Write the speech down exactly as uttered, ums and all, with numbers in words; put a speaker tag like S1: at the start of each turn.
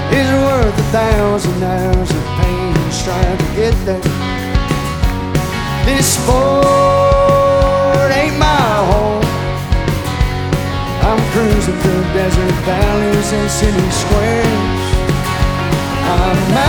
S1: is worth a thousand hours of pain and strive to get there. This sport ain't my home. I'm cruising through desert valleys and city squares. I'm